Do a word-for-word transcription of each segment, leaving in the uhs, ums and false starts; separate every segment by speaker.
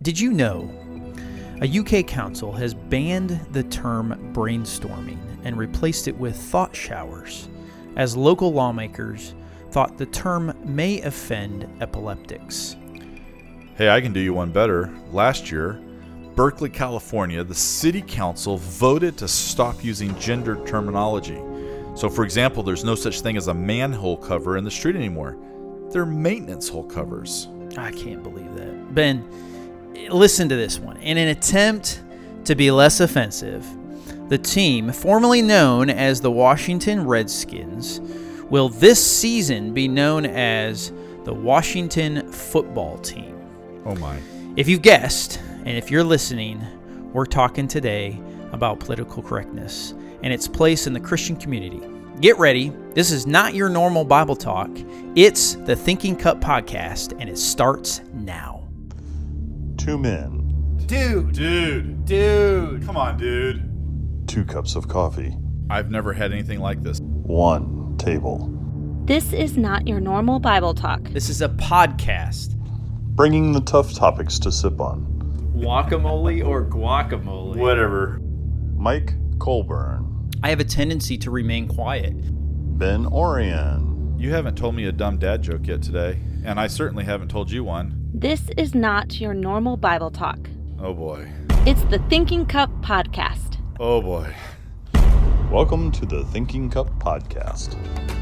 Speaker 1: Did you know a U K council has banned the term brainstorming and replaced it with thought showers, as local lawmakers thought the term may offend epileptics?
Speaker 2: Hey, I can do you one better. Last year, Berkeley, California, the city council voted to stop using gendered terminology. So, for example, there's no such thing as a manhole cover in the street anymore. They're maintenance hole covers.
Speaker 1: I can't believe that. Ben, listen to this one. In an attempt to be less offensive, the team, formerly known as the Washington Redskins, will this season be known as the Washington Football Team.
Speaker 2: Oh my.
Speaker 1: If you've guessed, and if you're listening, we're talking today about political correctness and its place in the Christian community. Get ready. This is not your normal Bible talk. It's the Thinking Cup podcast, and it starts now.
Speaker 3: Two men.
Speaker 1: Dude.
Speaker 2: Dude.
Speaker 1: Dude.
Speaker 2: Come on, dude.
Speaker 3: Two cups of coffee.
Speaker 2: I've never had anything like this.
Speaker 3: One table.
Speaker 4: This is not your normal Bible talk.
Speaker 1: This is a podcast.
Speaker 3: Bringing the tough topics to sip on.
Speaker 1: Guacamole or guacamole?
Speaker 2: Whatever.
Speaker 3: Mike Colburn.
Speaker 1: I have a tendency to remain quiet.
Speaker 3: Ben Orion.
Speaker 2: You haven't told me a dumb dad joke yet today, and I certainly haven't told you one.
Speaker 4: This is not your normal Bible talk.
Speaker 2: Oh boy.
Speaker 4: It's the Thinking Cup podcast.
Speaker 2: Oh boy.
Speaker 3: Welcome to the Thinking Cup podcast.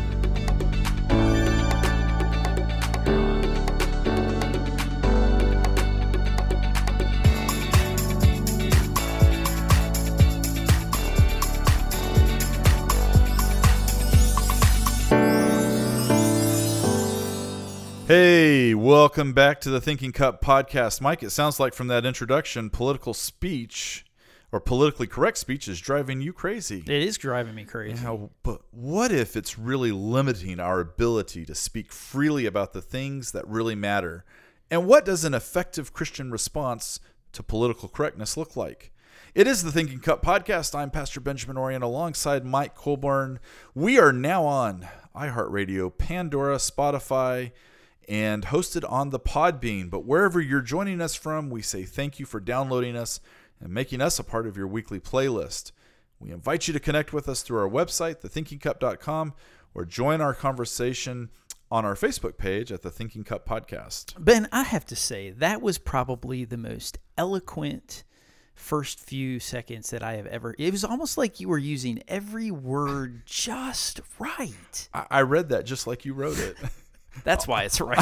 Speaker 2: Hey, welcome back to the Thinking Cup podcast. Mike, it sounds like from that introduction, political speech or politically correct speech is driving you crazy.
Speaker 1: It is driving me crazy.
Speaker 2: Yeah, but what if it's really limiting our ability to speak freely about the things that really matter? And what does an effective Christian response to political correctness look like? It is the Thinking Cup podcast. I'm Pastor Benjamin Orion alongside Mike Colburn. We are now on iHeartRadio, Pandora, Spotify, and hosted on the Podbean. But wherever you're joining us from, we say thank you for downloading us and making us a part of your weekly playlist. We invite you to connect with us through our website, the thinking cup dot com, or join our conversation on our Facebook page at the Thinking Cup Podcast.
Speaker 1: Ben, I have to say, that was probably the most eloquent first few seconds that I have ever... It was almost like you were using every word just right.
Speaker 2: I, I read that just like you wrote it.
Speaker 1: That's why it's right.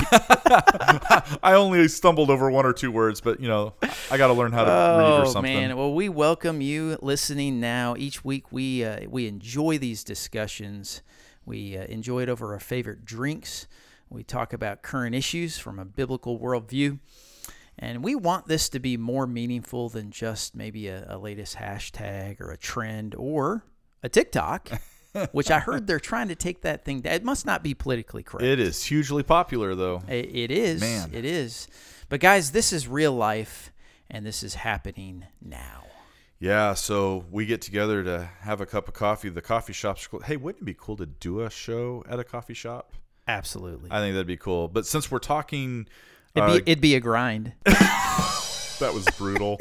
Speaker 2: I only stumbled over one or two words, but, you know, I got to learn how to
Speaker 1: oh,
Speaker 2: read or something.
Speaker 1: Oh, man. Well, we welcome you listening now. Each week we uh, we enjoy these discussions. We uh, enjoy it over our favorite drinks. We talk about current issues from a biblical worldview. And we want this to be more meaningful than just maybe a, a latest hashtag or a trend or a TikTok. Which I heard they're trying to take that thing down. It must not be politically correct.
Speaker 2: It is hugely popular, though.
Speaker 1: It, it is.
Speaker 2: Man.
Speaker 1: It is. But, guys, this is real life, and this is happening now.
Speaker 2: Yeah, so we get together to have a cup of coffee. The coffee shop's cool. Hey, wouldn't it be cool to do a show at a coffee shop?
Speaker 1: Absolutely.
Speaker 2: I think that'd be cool. But since we're talking...
Speaker 1: It'd,
Speaker 2: uh,
Speaker 1: be, it'd be a grind.
Speaker 2: That was brutal.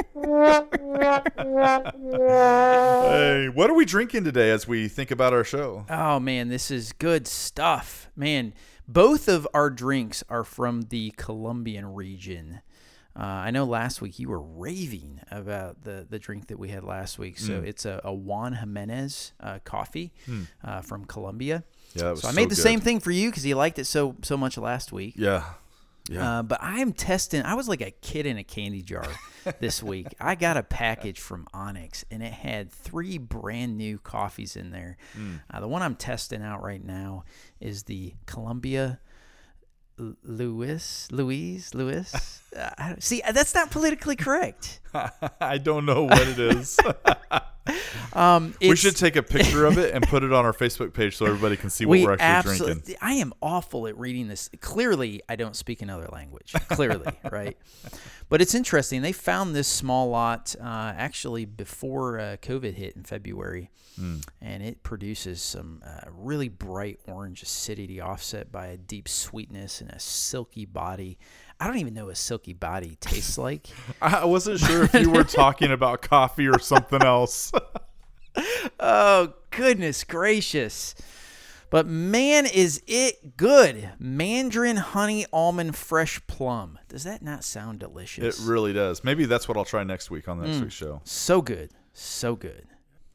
Speaker 2: Hey, what are we drinking today as we think about our show?
Speaker 1: Oh, man, this is good stuff. Man, both of our drinks are from the Colombian region. Uh, I know last week you were raving about the, the drink that we had last week. So mm. it's a, a Juan Jimenez uh, coffee mm. uh, from Colombia.
Speaker 2: Yeah, that was
Speaker 1: so I made the
Speaker 2: so
Speaker 1: same thing for you because you liked it so so much last week.
Speaker 2: Yeah. Yeah.
Speaker 1: Uh, but I am testing. I was like a kid in a candy jar this week. I got a package from Onyx, and it had three brand new coffees in there. Mm. Uh, the one I'm testing out right now is the Columbia Louis, Louise, Louis. Uh, see, that's not politically correct.
Speaker 2: I don't know what it is.
Speaker 1: um,
Speaker 2: we should take a picture of it and put it on our Facebook page so everybody can see what we we're actually
Speaker 1: absolutely,
Speaker 2: drinking.
Speaker 1: I am awful at reading this. Clearly, I don't speak another language. Clearly, right? But it's interesting. They found this small lot uh, actually before uh, COVID hit in February, mm. and it produces some uh, really bright orange acidity offset by a deep sweetness and a silky body. I don't even know what a silky body tastes like.
Speaker 2: I wasn't sure if you were talking about coffee or something else.
Speaker 1: Oh, goodness gracious. But man, is it good. Mandarin honey almond fresh plum. Does that not sound delicious?
Speaker 2: It really does. Maybe that's what I'll try next week on next mm, week's show.
Speaker 1: So good. So good.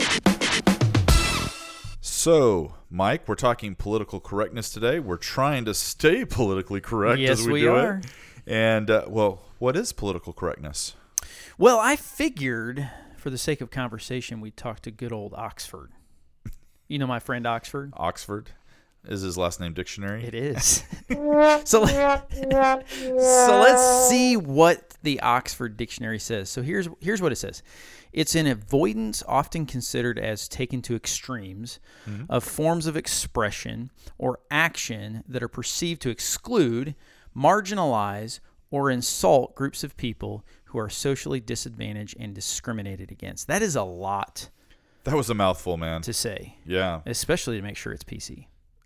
Speaker 2: So, Mike, we're talking political correctness today. We're trying to stay politically correct
Speaker 1: yes,
Speaker 2: as we,
Speaker 1: we
Speaker 2: do
Speaker 1: are.
Speaker 2: it. And, uh, well, what is political correctness?
Speaker 1: Well, I figured, for the sake of conversation, we'd talk to good old Oxford. You know my friend Oxford?
Speaker 2: Oxford? Is his last name Dictionary?
Speaker 1: It is. so, so let's see what the Oxford Dictionary says. So here's here's what it says. It's an avoidance often considered as taken to extremes mm-hmm. of forms of expression or action that are perceived to exclude, marginalize, or insult groups of people who are socially disadvantaged and discriminated against. That is a lot.
Speaker 2: That was a mouthful, man.
Speaker 1: To say.
Speaker 2: Yeah.
Speaker 1: Especially to make sure it's P C.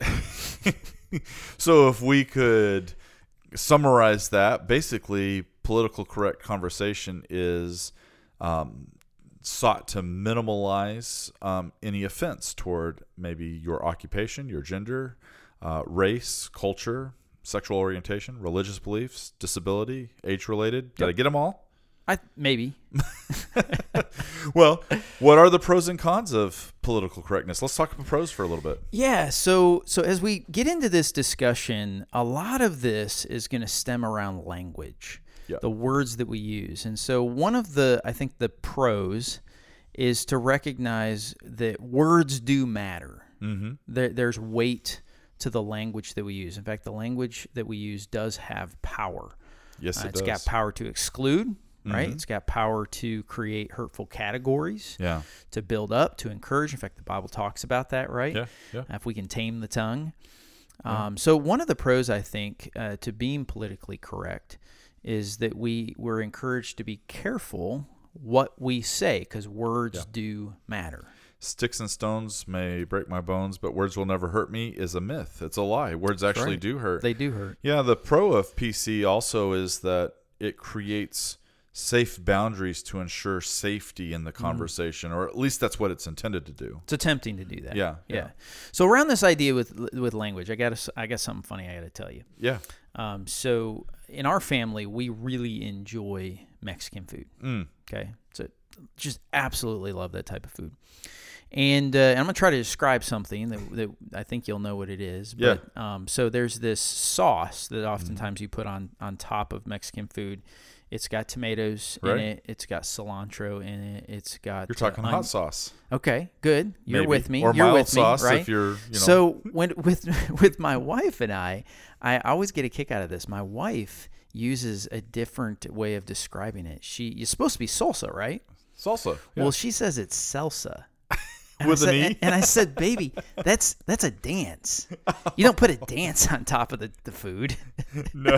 Speaker 2: So if we could summarize that, basically political correct conversation is um, sought to minimalize um, any offense toward maybe your occupation, your gender, uh, race, culture, sexual orientation, religious beliefs, disability, age-related. Did yep. I get them all?
Speaker 1: I maybe.
Speaker 2: Well, what are the pros and cons of political correctness? Let's talk about pros for a little bit.
Speaker 1: Yeah, so so as we get into this discussion, a lot of this is going to stem around language, yeah. the words that we use. And so one of the, I think the pros is to recognize that words do matter. Mm-hmm. There, there's weight to the language that we use. In fact, the language that we use does have power.
Speaker 2: Yes, it
Speaker 1: uh, it's
Speaker 2: does.
Speaker 1: It's got power to exclude. Right,
Speaker 2: Mm-hmm.
Speaker 1: It's got power to create hurtful categories,
Speaker 2: yeah.
Speaker 1: to build up, to encourage. In fact, the Bible talks about that, right?
Speaker 2: Yeah, yeah.
Speaker 1: If we can tame the tongue.
Speaker 2: Yeah.
Speaker 1: Um, so one of the pros, I think, uh, to being politically correct is that we we're encouraged to be careful what we say because words
Speaker 2: yeah.
Speaker 1: do matter.
Speaker 2: Sticks and stones may break my bones, but words will never hurt me is a myth. It's a lie. Words actually
Speaker 1: right.
Speaker 2: do hurt.
Speaker 1: They do hurt.
Speaker 2: Yeah, the pro of P C also is that it creates safe boundaries to ensure safety in the conversation, mm. or at least that's what it's intended to do.
Speaker 1: It's attempting to do that.
Speaker 2: Yeah,
Speaker 1: yeah.
Speaker 2: yeah.
Speaker 1: So around this idea with with language, I got a, I got something funny I got to tell you.
Speaker 2: Yeah.
Speaker 1: Um. So in our family, we really enjoy Mexican food.
Speaker 2: Mm.
Speaker 1: Okay. So just absolutely love that type of food. And, uh, and I'm going to try to describe something that, that I think you'll know what it is. But,
Speaker 2: yeah.
Speaker 1: Um, so there's this sauce that oftentimes mm. you put on, on top of Mexican food. It's got tomatoes
Speaker 2: right.
Speaker 1: in it. It's got cilantro in it. It's got.
Speaker 2: You're talking
Speaker 1: uh,
Speaker 2: hot sauce.
Speaker 1: Okay, good. You're
Speaker 2: Maybe.
Speaker 1: with me.
Speaker 2: Or
Speaker 1: you're
Speaker 2: mild
Speaker 1: with
Speaker 2: sauce
Speaker 1: me, right?
Speaker 2: if you're. You know.
Speaker 1: So when with with my wife and I, I always get a kick out of this. My wife uses a different way of describing it. She it's supposed to be salsa, right?
Speaker 2: Salsa. Yeah.
Speaker 1: Well, she says it's salsa. And
Speaker 2: With
Speaker 1: I said,
Speaker 2: an E?
Speaker 1: and, and I said, baby, that's that's a dance. You don't put a dance on top of the, the food.
Speaker 2: No.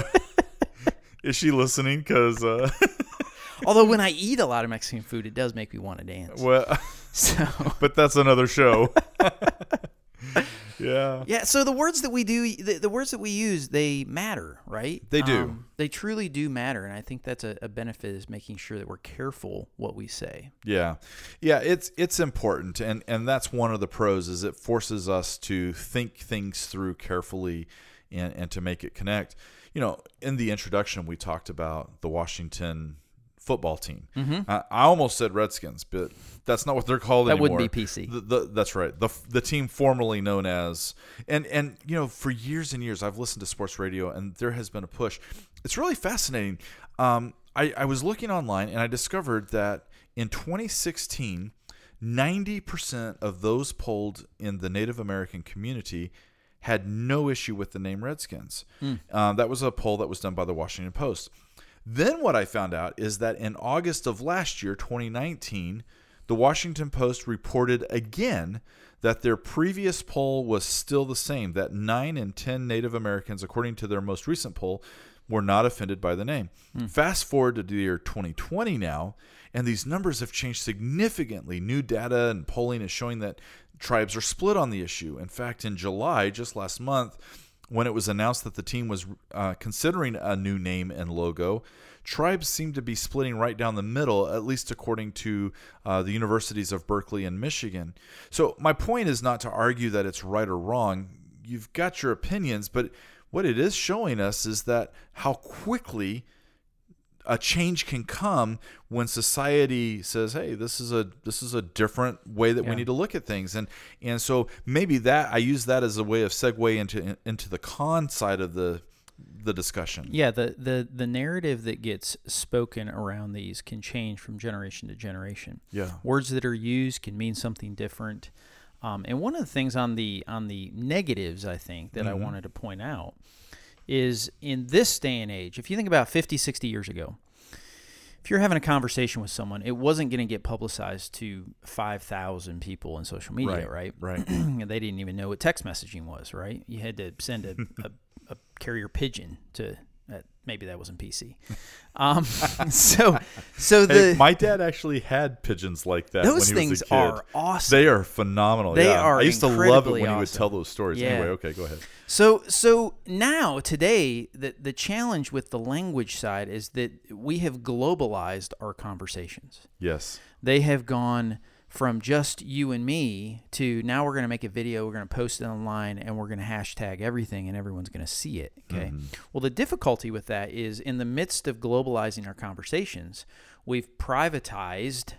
Speaker 2: Is she listening? Because uh...
Speaker 1: although when I eat a lot of Mexican food, it does make me want to dance.
Speaker 2: Well,
Speaker 1: so
Speaker 2: but that's another show. Yeah.
Speaker 1: Yeah. So the words that we do, the, the words that we use, they matter, right?
Speaker 2: They do.
Speaker 1: Um, they truly do matter, and I think that's a, a benefit is making sure that we're careful what we say.
Speaker 2: Yeah, yeah. It's it's important, and and that's one of the pros is it forces us to think things through carefully, and and to make it connect. You know, in the introduction, we talked about the Washington football team. Mm-hmm. I, I almost said Redskins, but that's not what they're called
Speaker 1: that
Speaker 2: anymore.
Speaker 1: That wouldn't be P C.
Speaker 2: The, the, that's right. The the team formerly known as, and and you know, for years and years, I've listened to sports radio, and there has been a push. It's really fascinating. Um, I, I was looking online, and I discovered that in twenty sixteen, ninety percent of those polled in the Native American community had no issue with the name Redskins. Mm. Uh, that was a poll that was done by the Washington Post. Then what I found out is that in August of last year, twenty nineteen, the Washington Post reported again that their previous poll was still the same, that nine in ten Native Americans, according to their most recent poll, were not offended by the name. Mm. Fast forward to the year twenty twenty now, and these numbers have changed significantly. New data and polling is showing that tribes are split on the issue. In fact, in July, just last month, when it was announced that the team was uh, considering a new name and logo, tribes seemed to be splitting right down the middle, at least according to uh, the universities of Berkeley and Michigan. So my point is not to argue that it's right or wrong. You've got your opinions, but what it is showing us is that how quickly a change can come when society says, "Hey, this is a this is a different way that
Speaker 1: Yeah.
Speaker 2: we need to look at things," and and so maybe that I use that as a way of segue into into the con side of the the discussion.
Speaker 1: Yeah, the, the, the narrative that gets spoken around these can change from generation to generation.
Speaker 2: Yeah.
Speaker 1: Words that are used can mean something different. Um, and one of the things on the on the negatives, I think, that I
Speaker 2: Mhm.
Speaker 1: wanted to point out is in this day and age, if you think about fifty, sixty years ago, if you're having a conversation with someone, it wasn't going to get publicized to five thousand people in social media, right?
Speaker 2: Right.
Speaker 1: And they didn't even know what text messaging was, right? You had to send a, a, a carrier pigeon to, uh, maybe that wasn't P C. Um, so, so the
Speaker 2: Hey, my dad actually had pigeons like that.
Speaker 1: those
Speaker 2: when he
Speaker 1: things
Speaker 2: was a kid.
Speaker 1: are awesome.
Speaker 2: They are phenomenal.
Speaker 1: They
Speaker 2: yeah.
Speaker 1: are
Speaker 2: I used to love it
Speaker 1: incredibly
Speaker 2: when he would
Speaker 1: awesome.
Speaker 2: tell those stories.
Speaker 1: Yeah.
Speaker 2: Anyway, okay, go ahead.
Speaker 1: So, so now today, the the challenge with the language side is that we have globalized our conversations.
Speaker 2: Yes.
Speaker 1: They have gone from just you and me to now we're going to make a video, we're going to post it online, and we're going to hashtag everything, and everyone's going to see it. Okay.
Speaker 2: Mhm.
Speaker 1: Well, the difficulty with that is in the midst of globalizing our conversations, we've privatized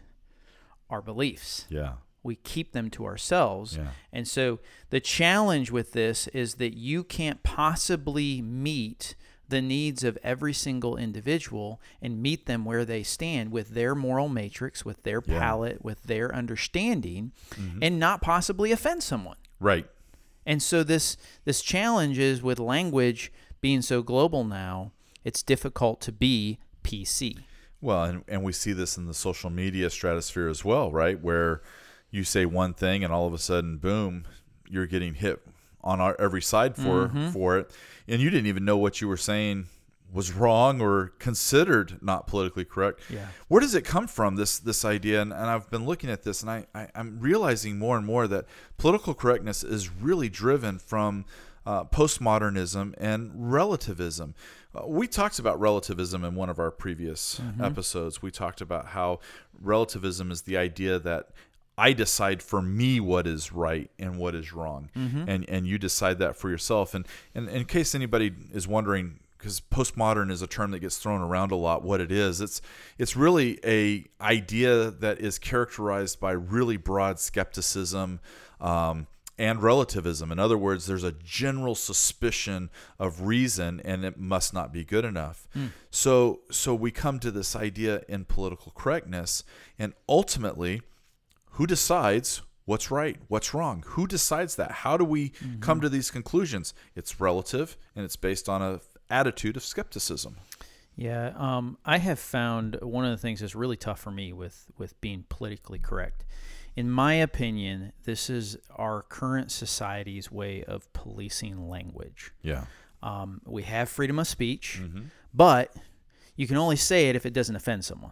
Speaker 1: our beliefs.
Speaker 2: Yeah.
Speaker 1: We keep them to ourselves.
Speaker 2: Yeah.
Speaker 1: And so the challenge with this is that you can't possibly meet the needs of every single individual and meet them where they stand with their moral matrix, with their
Speaker 2: Yeah.
Speaker 1: palate, with their understanding,
Speaker 2: Mhm.
Speaker 1: and not possibly offend someone.
Speaker 2: Right.
Speaker 1: And so this this challenge is with language being so global now, it's difficult to be P C.
Speaker 2: Well, and, and we see this in the social media stratosphere as well, right? Where you say one thing and all of a sudden, boom, you're getting hit on our, every side for
Speaker 1: Mhm.
Speaker 2: for it. And you didn't even know what you were saying was wrong or considered not politically correct.
Speaker 1: Yeah.
Speaker 2: Where does it come from, this this idea? And, and I've been looking at this, and I, I, I'm realizing more and more that political correctness is really driven from uh, postmodernism and relativism. Uh, we talked about relativism in one of our previous
Speaker 1: Mhm.
Speaker 2: episodes. We talked about how relativism is the idea that I decide for me what is right and what is wrong,
Speaker 1: Mhm.
Speaker 2: and and you decide that for yourself. And, and in case anybody is wondering, because postmodern is a term that gets thrown around a lot, what it is, it's it's really a idea that is characterized by really broad skepticism um, and relativism. In other words, there's a general suspicion of reason, and it must not be good enough.
Speaker 1: Mm.
Speaker 2: So so we come to this idea in political correctness, and ultimately, who decides what's right, what's wrong? Who decides that? How do we
Speaker 1: Mm-hmm.
Speaker 2: come to these conclusions? It's relative, and it's based on a attitude of skepticism.
Speaker 1: Yeah, um, I have found one of the things that's really tough for me with, with being politically correct. In my opinion, this is our current society's way of policing language.
Speaker 2: Yeah.
Speaker 1: Um, we have freedom of speech,
Speaker 2: Mm-hmm.
Speaker 1: but you can only say it if it doesn't offend someone.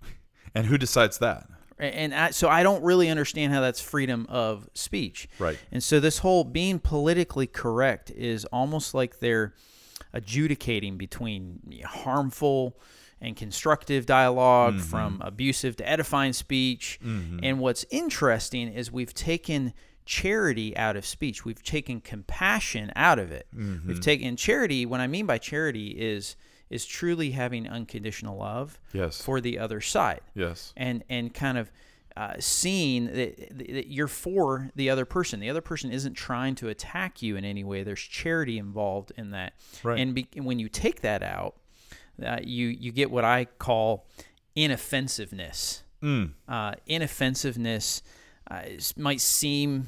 Speaker 2: And who decides that?
Speaker 1: And I, so I don't really understand how that's freedom of speech.
Speaker 2: Right.
Speaker 1: And so this whole being politically correct is almost like they're adjudicating between harmful and constructive dialogue,
Speaker 2: Mhm.
Speaker 1: from abusive to edifying speech.
Speaker 2: Mhm.
Speaker 1: And what's interesting is we've taken charity out of speech. We've taken compassion out of it.
Speaker 2: Mhm.
Speaker 1: We've taken charity. What I mean by charity is is truly having unconditional love
Speaker 2: Yes.
Speaker 1: for the other side.
Speaker 2: Yes.
Speaker 1: and and kind of uh, seeing that, that you're for the other person. The other person isn't trying to attack you in any way. There's charity involved in that.
Speaker 2: Right.
Speaker 1: And be, when you take that out, uh, you you get what I call inoffensiveness.
Speaker 2: Mm.
Speaker 1: Uh, inoffensiveness uh, is- might seem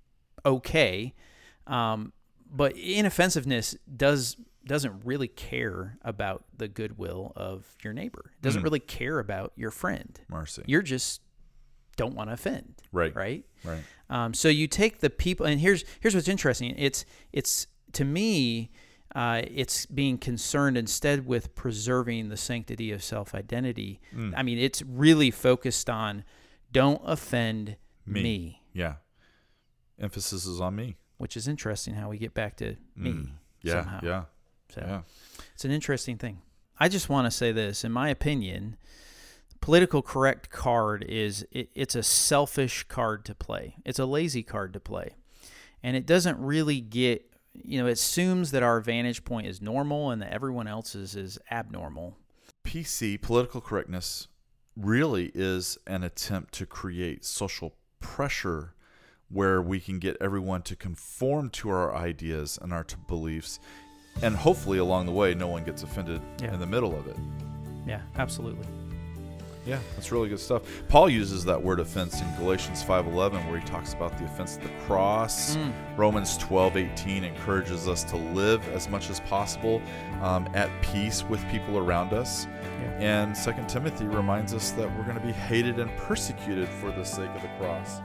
Speaker 1: okay, um, but inoffensiveness does doesn't really care about the goodwill of your neighbor. Doesn't
Speaker 2: Mm.
Speaker 1: really care about your friend.
Speaker 2: Mercy.
Speaker 1: You're just don't want to offend,
Speaker 2: Right.
Speaker 1: right?
Speaker 2: Right.
Speaker 1: Um, so you take the people, and here's here's what's interesting. It's it's to me, uh, it's being concerned instead with preserving the sanctity of self-identity.
Speaker 2: Mm.
Speaker 1: I mean, it's really focused on don't offend
Speaker 2: Me.
Speaker 1: me,
Speaker 2: Yeah. Emphasis is on me.
Speaker 1: which is interesting how we get back to me.
Speaker 2: Mm. Yeah,
Speaker 1: somehow.
Speaker 2: yeah,
Speaker 1: So
Speaker 2: yeah.
Speaker 1: it's an interesting thing. I just want to say this. In my opinion, political correct card is it, it's a selfish card to play. It's a lazy card to play. And it doesn't really get, you know, it assumes that our vantage point is normal and that everyone else's is abnormal.
Speaker 2: P C, political correctness, really is an attempt to create social pressure where we can get everyone to conform to our ideas and our t- beliefs. And hopefully along the way, no one gets offended
Speaker 1: Yeah.
Speaker 2: in the middle of it.
Speaker 1: Yeah, absolutely.
Speaker 2: Yeah, that's really good stuff. Paul uses that word offense in Galatians five eleven, where he talks about the offense of the cross.
Speaker 1: Mm.
Speaker 2: Romans twelve eighteen encourages us to live as much as possible um, at peace with people around us.
Speaker 1: Yeah.
Speaker 2: And Second Timothy reminds us that we're going to be hated and persecuted for the sake of the cross.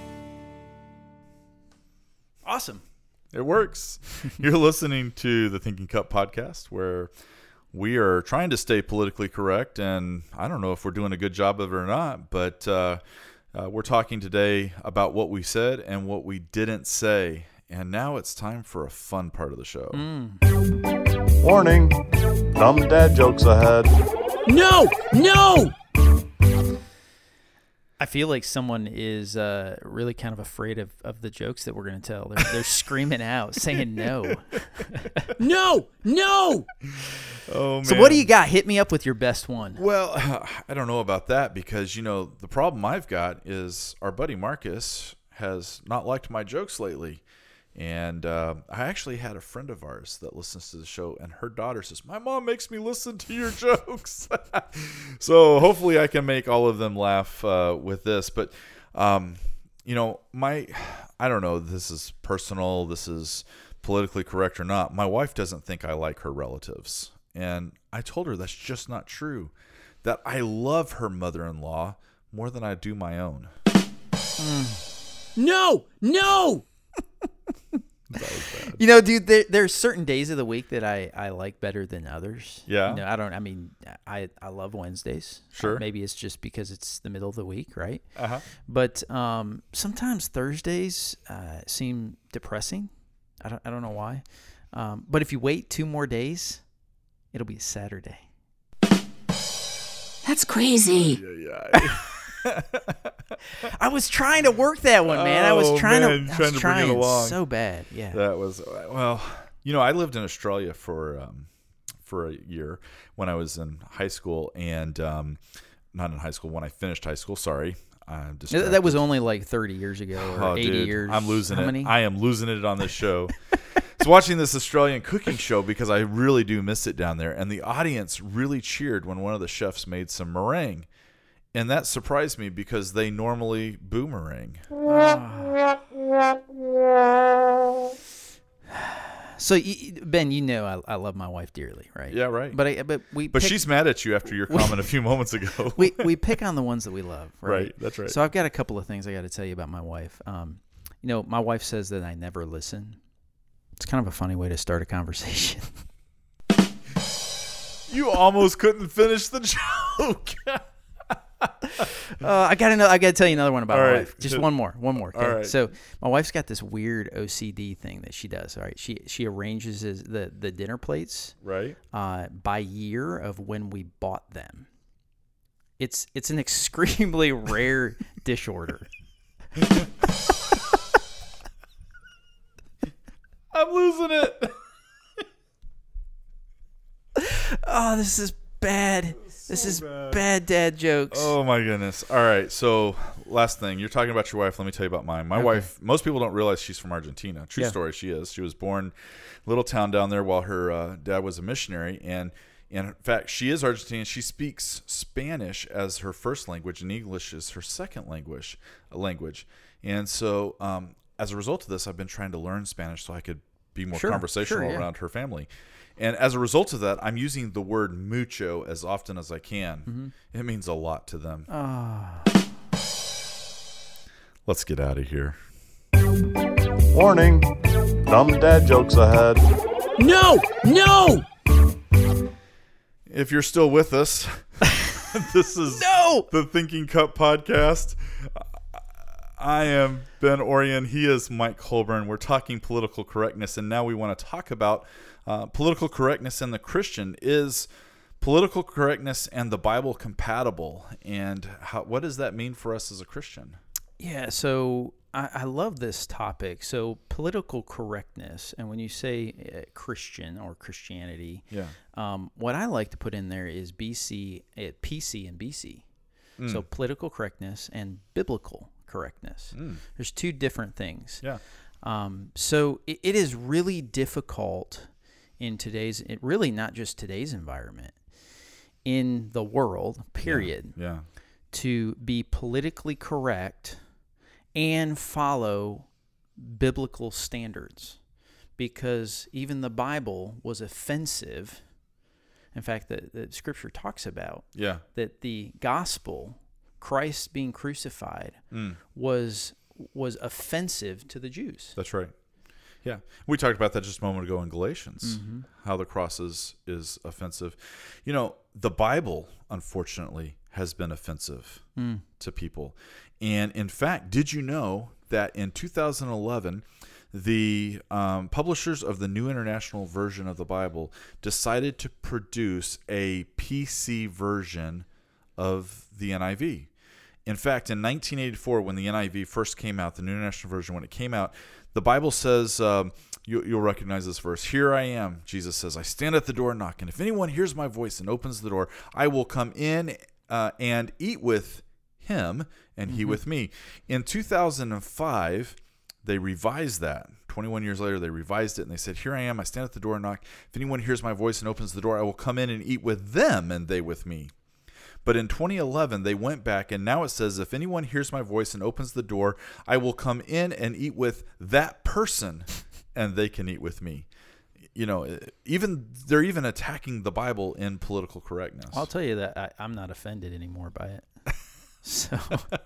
Speaker 1: Awesome.
Speaker 2: It works. You're listening to the Thinking Cup podcast, where we are trying to stay politically correct, and I don't know if we're doing a good job of it or not, but uh, uh, we're talking today about what we said and what we didn't say. And now it's time for a fun part of the show.
Speaker 1: Mm.
Speaker 3: Warning, dumb dad jokes ahead.
Speaker 1: No! No! I feel like someone is uh, really kind of afraid of, of the jokes that we're going to tell. They're, they're screaming out, saying no. No! No!
Speaker 2: Oh, man.
Speaker 1: So what do you got? Hit me up with your best one.
Speaker 2: Well, I don't know about that because, you know, the problem I've got is our buddy Marcus has not liked my jokes lately. And uh, I actually had a friend of ours that listens to the show, and her daughter says, my mom makes me listen to your jokes. So hopefully I can make all of them laugh uh, with this. But, um, you know, my, I don't know, this is personal, this is politically correct or not. My wife doesn't think I like her relatives. And I told her that's just not true, that I love her mother-in-law more than I do my own.
Speaker 1: Mm. No! No! You know, dude, there, there's certain days of the week that I, I like better than others.
Speaker 2: Yeah.
Speaker 1: You know, I don't, I mean, I, I love Wednesdays.
Speaker 2: Sure.
Speaker 1: Uh, maybe it's just because it's the middle of the week, right?
Speaker 2: Uh-huh.
Speaker 1: But um, sometimes Thursdays uh, seem depressing. I don't, I don't know why. Um, but if you wait two more days, it'll be a Saturday.
Speaker 5: That's crazy.
Speaker 2: Yeah, yeah.
Speaker 1: I was trying to work that one, man. I was
Speaker 2: Oh,
Speaker 1: trying
Speaker 2: man,
Speaker 1: to, I
Speaker 2: trying
Speaker 1: was
Speaker 2: to bring it
Speaker 1: trying
Speaker 2: along.
Speaker 1: so bad. Yeah.
Speaker 2: That was, well, you know, I lived in Australia for um, for a year when I was in high school, and um, not in high school, when I finished high school, sorry. I'm distracted.
Speaker 1: That was only like thirty years ago or
Speaker 2: Oh,
Speaker 1: eighty
Speaker 2: dude,
Speaker 1: years.
Speaker 2: I'm losing
Speaker 1: How
Speaker 2: it.
Speaker 1: Many?
Speaker 2: I am losing it on this show. So watching this Australian cooking show, because I really do miss it down there, and the audience really cheered when one of the chefs made some meringue. And that surprised me because they normally boomerang.
Speaker 1: So Ben, you know I, I love my wife dearly, right?
Speaker 2: Yeah, right.
Speaker 1: But I, but we
Speaker 2: But
Speaker 1: pick,
Speaker 2: she's mad at you after your comment a few moments ago.
Speaker 1: we we pick on the ones that we love, right?
Speaker 2: Right, that's right.
Speaker 1: So I've got a couple of things I got to tell you about my wife. Um, you know, my wife says that I never listen. It's kind of a funny way to start a conversation.
Speaker 2: You almost couldn't finish the joke.
Speaker 1: Uh, I got to know. I got to tell you another one about
Speaker 2: All
Speaker 1: my
Speaker 2: right.
Speaker 1: wife. Just one more. One more. Okay?
Speaker 2: All right.
Speaker 1: So my wife's got this weird O C D thing that she does. All right. She she arranges his, the the dinner plates
Speaker 2: Right.
Speaker 1: uh, by year of when we bought them. It's it's an extremely rare dish order.
Speaker 2: I'm losing it.
Speaker 1: Oh, this is bad. This is
Speaker 2: bad.
Speaker 1: bad dad jokes.
Speaker 2: Oh my goodness. All right. So last thing, you're talking about your wife. Let me tell you about mine. My
Speaker 1: Okay.
Speaker 2: wife, most people don't realize she's from Argentina. True
Speaker 1: Yeah.
Speaker 2: story. She is. She was born little town down there while her uh, dad was a missionary. And, and in fact, she is Argentinian. She speaks Spanish as her first language, and English is her second language. language. And so um, as a result of this, I've been trying to learn Spanish so I could be more
Speaker 1: Sure,
Speaker 2: conversational
Speaker 1: sure, yeah.
Speaker 2: around her family. And as a result of that, I'm using the word mucho as often as I can.
Speaker 1: Mm-hmm.
Speaker 2: It means a lot to them.
Speaker 1: Ah.
Speaker 2: Let's get out of here.
Speaker 3: Warning, dumb dad jokes ahead.
Speaker 1: No, no,
Speaker 2: If you're still with us, this is
Speaker 1: no.
Speaker 2: the Thinking Cup podcast. I am Ben Orion. He is Mike Colburn. We're talking political correctness, and now we want to talk about uh, political correctness and the Christian. Is political correctness and the Bible compatible? And how, what does that mean for us as a Christian?
Speaker 1: Yeah, so I, I love this topic. So political correctness, and when you say uh, Christian or Christianity,
Speaker 2: Yeah.
Speaker 1: um, what I like to put in there is B C, uh, P C and B C.
Speaker 2: Mm.
Speaker 1: So political correctness and biblical correctness.
Speaker 2: Mm.
Speaker 1: There's two different things.
Speaker 2: Yeah.
Speaker 1: Um, so it, it is really difficult in today's, it really not just today's environment, in the world, period,
Speaker 2: Yeah. yeah.
Speaker 1: to be politically correct and follow biblical standards, because even the Bible was offensive. In fact, the, the scripture talks about
Speaker 2: Yeah.
Speaker 1: that the gospel, Christ being crucified,
Speaker 2: Mm.
Speaker 1: was was offensive to the Jews.
Speaker 2: That's right. Yeah. We talked about that just a moment ago in Galatians,
Speaker 1: Mm-hmm.
Speaker 2: how the cross is, is offensive. You know, the Bible, unfortunately, has been offensive
Speaker 1: Mm.
Speaker 2: to people. And in fact, did you know that in two thousand eleven, the um, publishers of the New International Version of the Bible decided to produce a P C version of the N I V? In fact, in nineteen eighty-four, when the N I V first came out, the New International Version, when it came out, the Bible says, um, you, you'll recognize this verse, "Here I am," Jesus says, "I stand at the door and knock, and if anyone hears my voice and opens the door, I will come in uh, and eat with him, and he
Speaker 1: Mm-hmm.
Speaker 2: with me." In two thousand five, they revised that. twenty-one years later, they revised it, and they said, "Here I am, I stand at the door and knock. If anyone hears my voice and opens the door, I will come in and eat with them, and they with me." But in twenty eleven, they went back, and now it says, "If anyone hears my voice and opens the door, I will come in and eat with that person, and they can eat with me." You know, even they're even attacking the Bible in political correctness.
Speaker 1: I'll tell you that I, I'm not offended anymore by it. So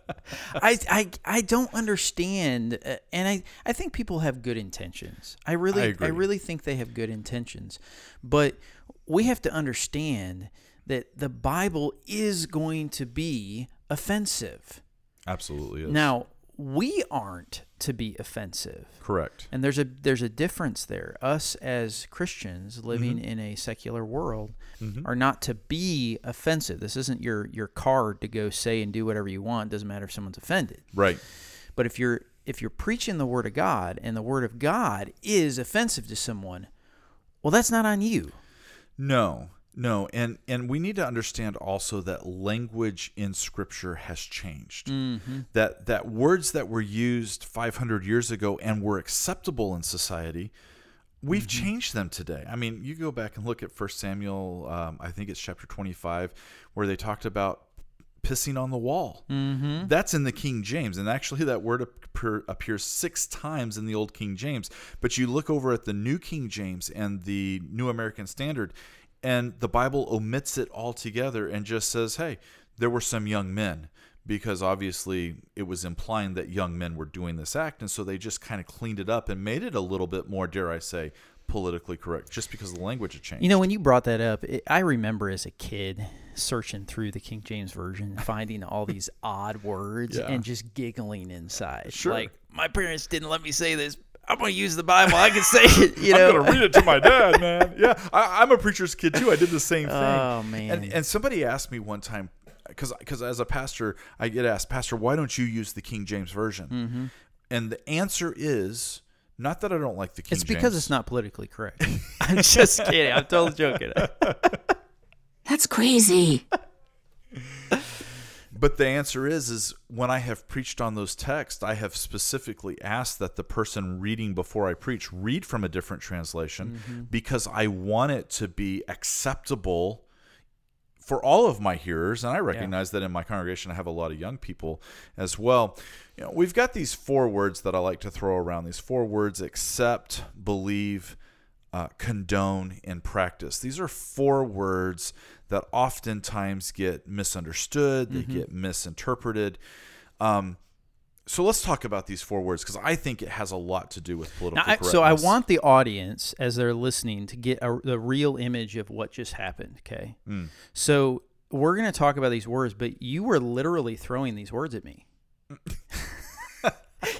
Speaker 1: I, I I don't understand, uh, and I, I think people have good intentions. I really
Speaker 2: I
Speaker 1: I,
Speaker 2: agree.
Speaker 1: really think they have good intentions, but we have to understand that the Bible is going to be offensive.
Speaker 2: Absolutely is.
Speaker 1: Now, we aren't to be offensive.
Speaker 2: Correct.
Speaker 1: And there's a there's a difference there. Us as Christians living
Speaker 2: Mm-hmm.
Speaker 1: in a secular world
Speaker 2: Mhm.
Speaker 1: are not to be offensive. This isn't your your card to go say and do whatever you want. Doesn't matter if someone's offended.
Speaker 2: Right.
Speaker 1: But if you're if you're preaching the Word of God and the Word of God is offensive to someone, well, that's not on you.
Speaker 2: No, no. And and we need to understand also that language in Scripture has changed.
Speaker 1: Mm-hmm.
Speaker 2: That that words that were used five hundred years ago and were acceptable in society, we've
Speaker 1: Mm-hmm.
Speaker 2: changed them today. I mean, you go back and look at First Samuel, um, I think it's chapter twenty-five, where they talked about pissing on the wall.
Speaker 1: Mm-hmm.
Speaker 2: That's in the King James, and actually that word appear, appears six times in the Old King James. But you look over at the New King James and the New American Standard, and the Bible omits it altogether and just says, hey, there were some young men, because obviously it was implying that young men were doing this act, and so they just kind of cleaned it up and made it a little bit more, dare I say, politically correct, just because the language had changed.
Speaker 1: You know, when you brought that up, it, I remember as a kid searching through the King James Version, finding all these odd words
Speaker 2: Yeah.
Speaker 1: and just giggling inside.
Speaker 2: Sure.
Speaker 1: Like, my parents didn't let me say this. I'm going to use the Bible. I can say it, you know.
Speaker 2: I'm going to read it to my dad, man. Yeah, I, I'm a preacher's kid, too. I did the same thing.
Speaker 1: Oh, man.
Speaker 2: And, and somebody asked me one time, because because as a pastor, I get asked, Pastor, why don't you use the King James Version?
Speaker 1: Mm-hmm.
Speaker 2: And the answer is, not that I don't like the King
Speaker 1: It's
Speaker 2: James.
Speaker 1: because it's not politically correct. I'm just kidding. I'm totally joking.
Speaker 5: That's crazy.
Speaker 2: But the answer is, is when I have preached on those texts, I have specifically asked that the person reading before I preach read from a different translation,
Speaker 1: Mm-hmm.
Speaker 2: because I want it to be acceptable for all of my hearers. And I recognize that in my congregation, I have a lot of young people as well. You know, we've got these four words that I like to throw around. These four words: accept, believe, uh, condone, and practice. These are four words that oftentimes get misunderstood. They
Speaker 1: Mm-hmm.
Speaker 2: get misinterpreted. Um, so let's talk about these four words, because I think it has a lot to do with political
Speaker 1: Now, I,
Speaker 2: correctness.
Speaker 1: so I want the audience, as they're listening, to get a, the real image of what just happened, okay?
Speaker 2: Mm.
Speaker 1: So we're going to talk about these words, but you were literally throwing these words at me.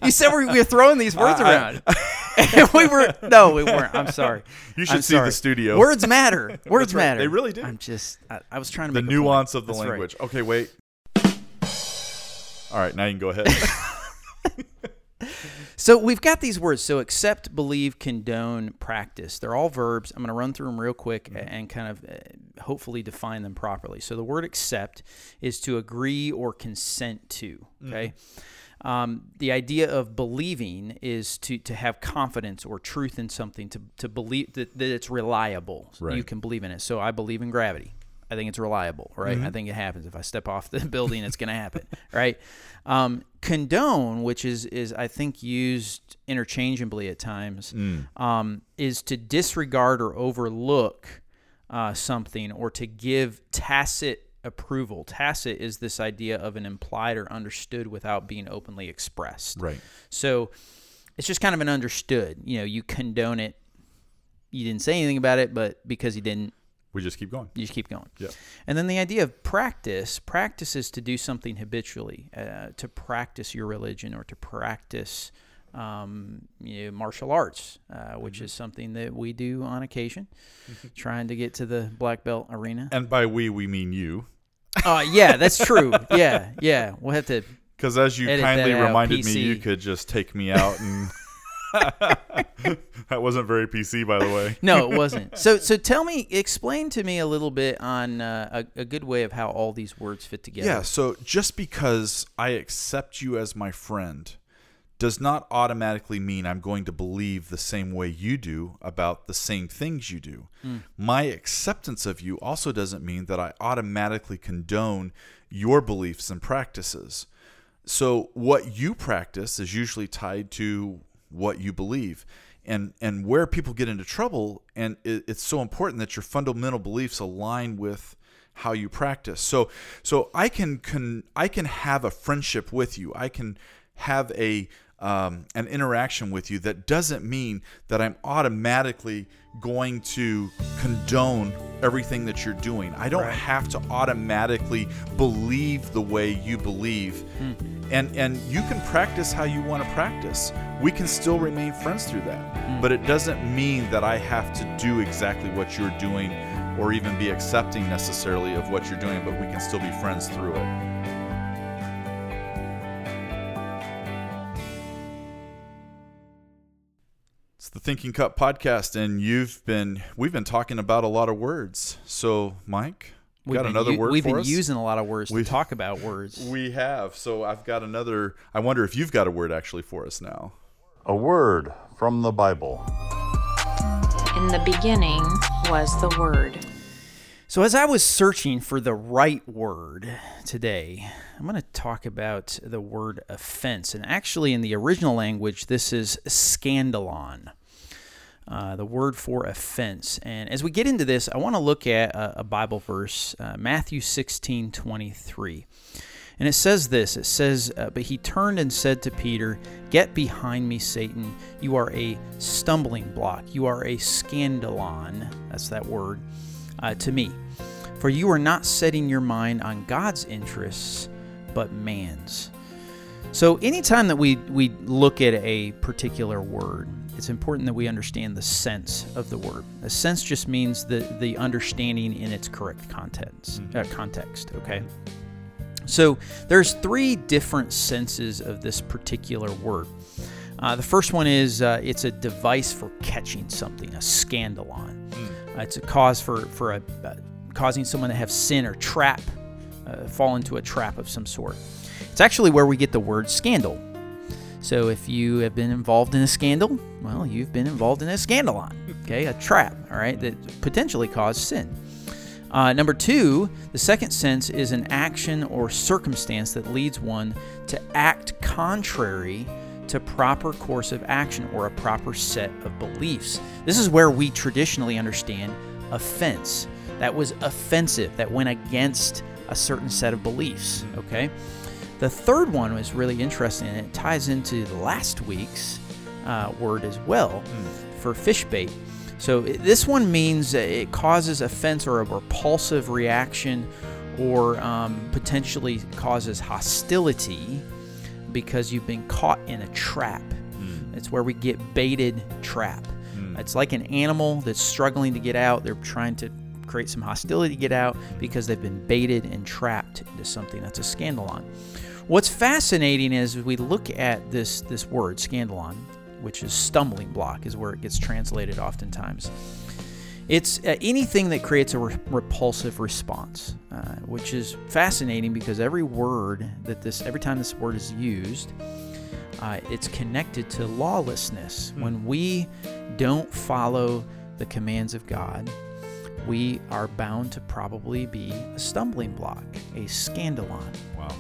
Speaker 1: we said we were throwing these words
Speaker 2: I-
Speaker 1: around. And we were no, we weren't. I'm sorry.
Speaker 2: You should
Speaker 1: I'm
Speaker 2: see
Speaker 1: sorry.
Speaker 2: the studio.
Speaker 1: Words matter. Words
Speaker 2: That's right.
Speaker 1: matter.
Speaker 2: They really do.
Speaker 1: I'm just. I, I was trying to
Speaker 2: The
Speaker 1: make a point.
Speaker 2: nuance of the
Speaker 1: That's right.
Speaker 2: language. Okay, wait. All right, now you can go ahead.
Speaker 1: So we've got these words. So accept, believe, condone, practice. They're all verbs. I'm going to run through them real quick
Speaker 2: Mm-hmm.
Speaker 1: and kind of uh, hopefully define them properly. So the word accept is to agree or consent to. Okay.
Speaker 2: Mm-hmm.
Speaker 1: Um, the idea of believing is to, to have confidence or truth in something, to, to believe that, that it's reliable.
Speaker 2: Right.
Speaker 1: You can believe in it. So I believe in gravity. I think it's reliable, right?
Speaker 2: Mm-hmm.
Speaker 1: I think it happens. If I step off the building, it's going to happen, right? Um, condone, which is is I think used interchangeably at times,
Speaker 2: Mm.
Speaker 1: um, is to disregard or overlook uh, something or to give tacit approval. Tacit is this idea of an implied or understood without being openly expressed.
Speaker 2: Right.
Speaker 1: So it's just kind of an understood. You know, you condone it. You didn't say anything about it, but because you didn't,
Speaker 2: We just keep going.
Speaker 1: you just keep going.
Speaker 2: Yeah.
Speaker 1: And then the idea of practice, practice is to do something habitually, uh, to practice your religion or to practice um, you know, martial arts, uh, which
Speaker 2: Mm-hmm.
Speaker 1: is something that we do on occasion, trying to get to the black belt arena.
Speaker 2: And by we, we mean you.
Speaker 1: Uh, yeah, that's true. Yeah, yeah. We'll have to.
Speaker 2: Because as you
Speaker 1: Edit
Speaker 2: kindly
Speaker 1: that out,
Speaker 2: reminded
Speaker 1: P C.
Speaker 2: me, you could just take me out and... That wasn't very P C, by the way.
Speaker 1: No, it wasn't. So, so tell me, explain to me a little bit on uh, a, a good way of how all these words fit together.
Speaker 2: Yeah, so just because I accept you as my friend does not automatically mean I'm going to believe the same way you do about the same things you do.
Speaker 1: Mm.
Speaker 2: My acceptance of you also doesn't mean that I automatically condone your beliefs and practices. So what you practice is usually tied to what you believe. And and where people get into trouble, and it, it's so important that your fundamental beliefs align with how you practice. So so I can, can I can have a friendship with you. I can have a um, an interaction with you that doesn't mean that I'm automatically going to condone everything that you're doing. I don't
Speaker 1: Right.
Speaker 2: have to automatically believe the way you believe.
Speaker 1: Hmm.
Speaker 2: And and you can practice how you want to practice. We can still remain friends through that.
Speaker 1: Mm.
Speaker 2: But it doesn't mean that I have to do exactly what you're doing or even be accepting necessarily of what you're doing, but we can still be friends through it. It's the Thinking Cup podcast, and you've been we've been talking about a lot of words. So, Mike,
Speaker 1: We've
Speaker 2: got
Speaker 1: been
Speaker 2: another
Speaker 1: u-
Speaker 2: word
Speaker 1: We've
Speaker 2: for
Speaker 1: been
Speaker 2: us?
Speaker 1: using a lot of words
Speaker 2: We've-
Speaker 1: to talk about words.
Speaker 2: We have. So I've got another. I wonder if you've got a word actually for us now.
Speaker 3: A word from the Bible.
Speaker 5: In the beginning was the Word.
Speaker 1: So as I was searching for the right word today, I'm going to talk about the word offense. And actually in the original language, this is scandalon, uh, the word for offense. And as we get into this, I want to look at a, a Bible verse, uh, Matthew sixteen twenty-three. And it says this, it says, uh, but he turned and said to Peter, "Get behind me, Satan. You are a stumbling block. You are a scandalon." That's that word. Uh, to me. For you are not setting your mind on God's interests, but man's. So anytime that we, we look at a particular word, it's important that we understand the sense of the word. A sense just means the, the understanding in its correct contents, uh, context, okay? So there's three different senses of this particular word. Uh, the first one is uh, it's a device for catching something, a scandalon. Uh, it's a cause for, for a, uh, causing someone to have sin or trap, uh, fall into a trap of some sort. It's actually where we get the word scandal. So if you have been involved in a scandal, well, you've been involved in a scandalon, okay, a trap, all right, that potentially caused sin. Uh, number two, the second sense is an action or circumstance that leads one to act contrary to proper course of action or a proper set of beliefs. This is where we traditionally understand offense. That was offensive, that went against a certain set of beliefs, okay? The third one was really interesting, and it ties into last week's uh, word as well for fish bait. So this one means it causes offense or a repulsive reaction or um, potentially causes hostility because you've been caught in a trap.
Speaker 2: Mm.
Speaker 1: It's where we get baited trap.
Speaker 2: Mm.
Speaker 1: It's like an animal that's struggling to get out. They're trying to create some hostility to get out because they've been baited and trapped into something. That's a scandalon. What's fascinating is we look at this this word, scandalon, which is stumbling block, is where it gets translated oftentimes. It's uh, anything that creates a re- repulsive response, uh, which is fascinating because every word that this, every time this word is used, uh, it's connected to lawlessness.
Speaker 2: Hmm.
Speaker 1: When we don't follow the commands of God, we are bound to probably be a stumbling block, a scandalon.
Speaker 2: Wow.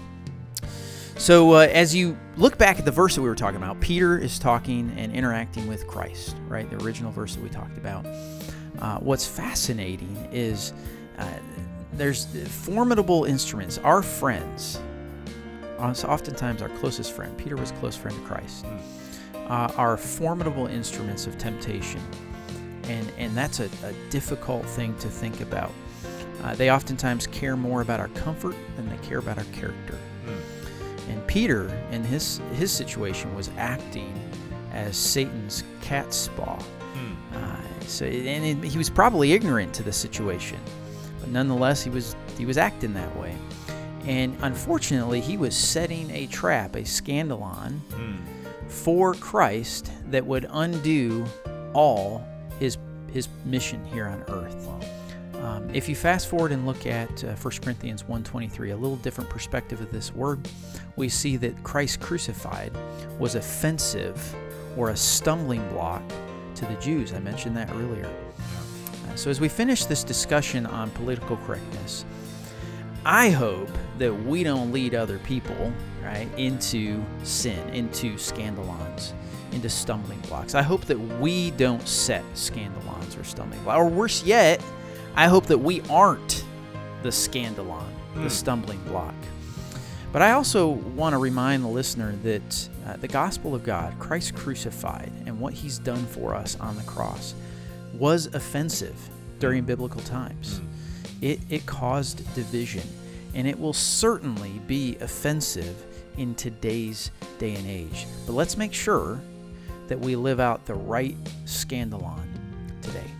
Speaker 1: So uh, as you look back at the verse that we were talking about, Peter is talking and interacting with Christ, right? The original verse that we talked about. Uh, what's fascinating is uh, there's formidable instruments. Our friends, oftentimes our closest friend, Peter was a close friend of Christ, uh, are formidable instruments of temptation. And, and that's a, a difficult thing to think about. Uh, they oftentimes care more about our comfort than they care about our character.
Speaker 2: Mm.
Speaker 1: And Peter, in his his situation, was acting as Satan's catspaw.
Speaker 2: Mm.
Speaker 1: Uh, so, and it, he was probably ignorant to the situation, but nonetheless, he was he was acting that way. And unfortunately, he was setting a trap, a scandalon,
Speaker 2: Mm.
Speaker 1: for Christ that would undo all his his mission here on earth. Um, if you fast forward and look at uh, First Corinthians one twenty-three, a little different perspective of this word, we see that Christ crucified was offensive or a stumbling block to the Jews. I mentioned that earlier. Uh, so as we finish this discussion on political correctness, I hope that we don't lead other people, right, into sin, into scandalons, into stumbling blocks. I hope that we don't set scandalons or stumbling blocks. Or worse yet, I hope that we aren't the scandalon, the
Speaker 2: Mm.
Speaker 1: stumbling block. But I also want to remind the listener that uh, the gospel of God, Christ crucified, and what he's done for us on the cross was offensive during biblical times.
Speaker 2: Mm.
Speaker 1: It, it caused division, and it will certainly be offensive in today's day and age. But let's make sure that we live out the right scandalon today.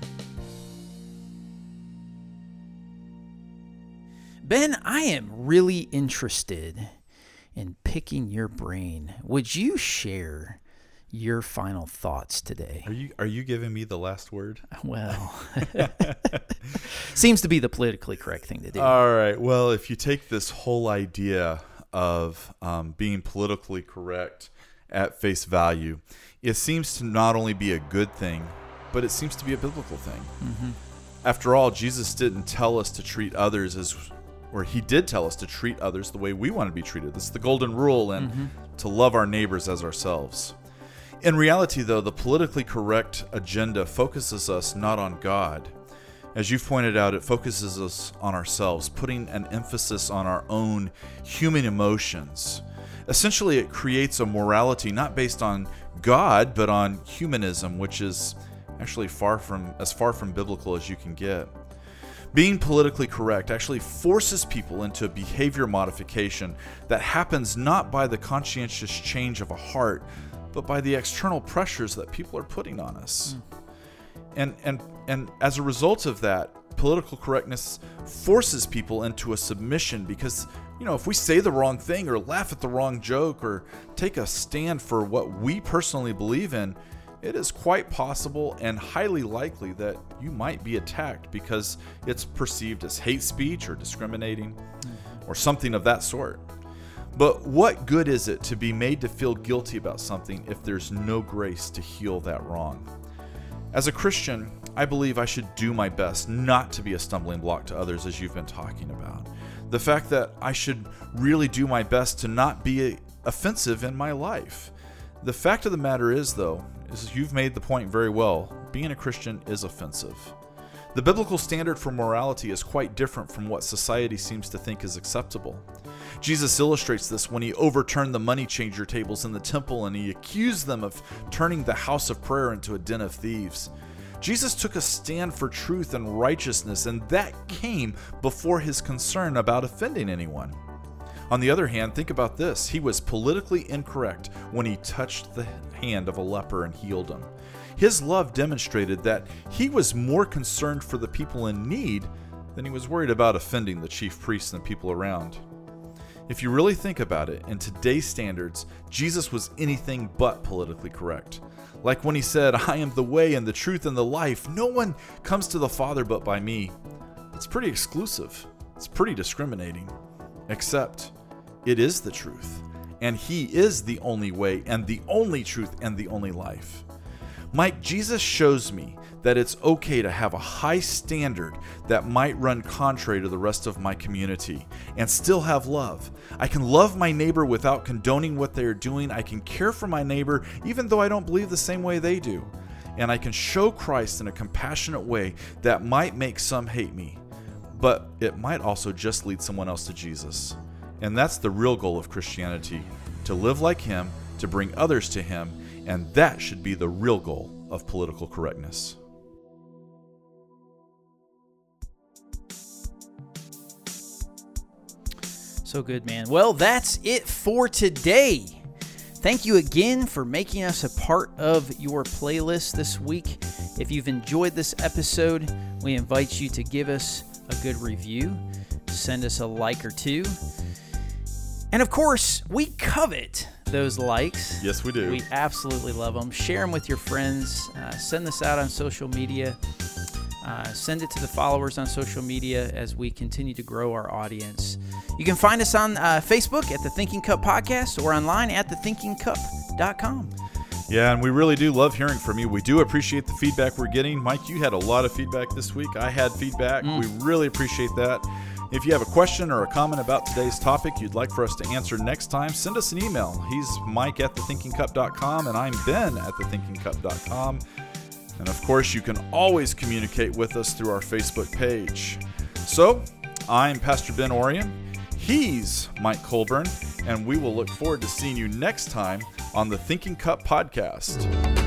Speaker 1: Ben, I am really interested in picking your brain. Would you share your final thoughts today?
Speaker 2: Are you are you giving me the last word?
Speaker 1: Well, seems to be the politically correct thing to do.
Speaker 2: All right. Well, if you take this whole idea of um, being politically correct at face value, it seems to not only be a good thing, but it seems to be a biblical thing.
Speaker 1: Mm-hmm.
Speaker 2: After all, Jesus didn't tell us to treat others as, or he did tell us to treat others the way we want to be treated. This is the golden rule, and
Speaker 1: Mm-hmm.
Speaker 2: to love our neighbors as ourselves. In reality, though, the politically correct agenda focuses us not on God. As you've pointed out, it focuses us on ourselves, putting an emphasis on our own human emotions. Essentially, it creates a morality not based on God, but on humanism, which is actually far from as far from biblical as you can get. Being politically correct actually forces people into a behavior modification that happens not by the conscientious change of a heart, but by the external pressures that people are putting on us. Mm. And and and as a result of that, political correctness forces people into a submission because, you know, if we say the wrong thing or laugh at the wrong joke or take a stand for what we personally believe in, it is quite possible and highly likely that you might be attacked because it's perceived as hate speech or discriminating or something of that sort. But what good is it to be made to feel guilty about something if there's no grace to heal that wrong? As a Christian, I believe I should do my best not to be a stumbling block to others, as you've been talking about. The fact that I should really do my best to not be offensive in my life. The fact of the matter is, though, is you've made the point very well, being a Christian is offensive. The biblical standard for morality is quite different from what society seems to think is acceptable. Jesus illustrates this when he overturned the money changer tables in the temple and he accused them of turning the house of prayer into a den of thieves. Jesus took a stand for truth and righteousness, and that came before his concern about offending anyone. On the other hand, think about this. He was politically incorrect when he touched the hand of a leper and healed him. His love demonstrated that he was more concerned for the people in need than he was worried about offending the chief priests and the people around. If you really think about it, in today's standards, Jesus was anything but politically correct. Like when he said, "I am the way and the truth and the life. No one comes to the Father but by me." It's pretty exclusive. It's pretty discriminating. Except, it is the truth. And he is the only way and the only truth and the only life. Mike, Jesus shows me that it's okay to have a high standard that might run contrary to the rest of my community and still have love. I can love my neighbor without condoning what they are doing. I can care for my neighbor even though I don't believe the same way they do. And I can show Christ in a compassionate way that might make some hate me, but it might also just lead someone else to Jesus. And that's the real goal of Christianity, to live like him, to bring others to him, and that should be the real goal of political correctness.
Speaker 1: So good, man. Well, that's it for today. Thank you again for making us a part of your playlist this week. If you've enjoyed this episode, we invite you to give us a good review, send us a like or two. And of course, we covet those likes.
Speaker 2: Yes, we do.
Speaker 1: We absolutely love them. Share them with your friends. Uh, send this out on social media. Uh, send it to the followers on social media as we continue to grow our audience. You can find us on uh, Facebook at the Thinking Cup Podcast or online at the thinking cup dot com.
Speaker 2: Yeah, and we really do love hearing from you. We do appreciate the feedback we're getting. Mike, you had a lot of feedback this week. I had feedback. Mm. We really appreciate that. If you have a question or a comment about today's topic you'd like for us to answer next time, send us an email. He's Mike at the thinking cup dot com, and I'm Ben at the thinking cup dot com. And of course, you can always communicate with us through our Facebook page. So, I'm Pastor Ben Orion. He's Mike Colburn, and we will look forward to seeing you next time on the Thinking Cup Podcast.